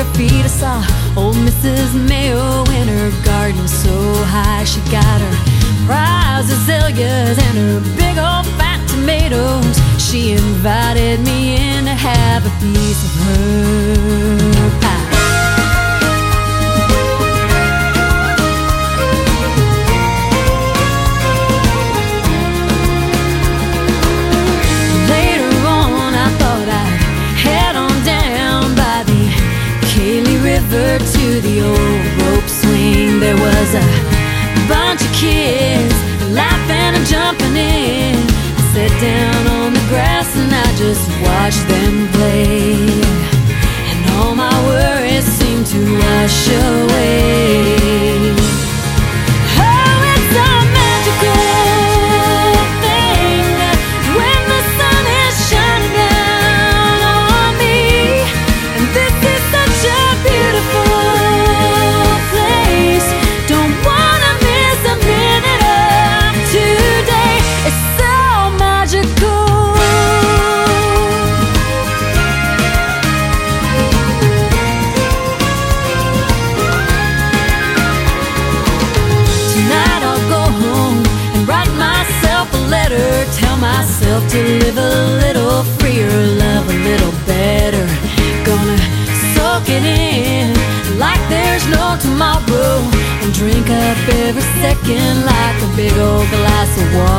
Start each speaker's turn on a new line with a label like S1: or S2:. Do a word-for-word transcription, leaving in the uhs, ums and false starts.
S1: her feet I saw old Missus Mayo in her garden so high. She got her prize azaleas and her big old fat tomatoes. She invited me in to have a piece of her pie. Later on I thought I'd head on down by the Kaylee River to the old rope swing. There was a bunch of kids laughing and jumping in. I sat down on the grass and I just watched them play, and all my worries seemed to wash away. Oh, it's a magical thing when the sun is shining down on me, and this is such a beautiful place. Don't wanna miss a minute of today. It's so magical. Tonight I'll go home and write myself a letter. Tell myself to live a little freer, love a little better. Gonna soak it in like there's no tomorrow, and drink up every second like a big old glass of water.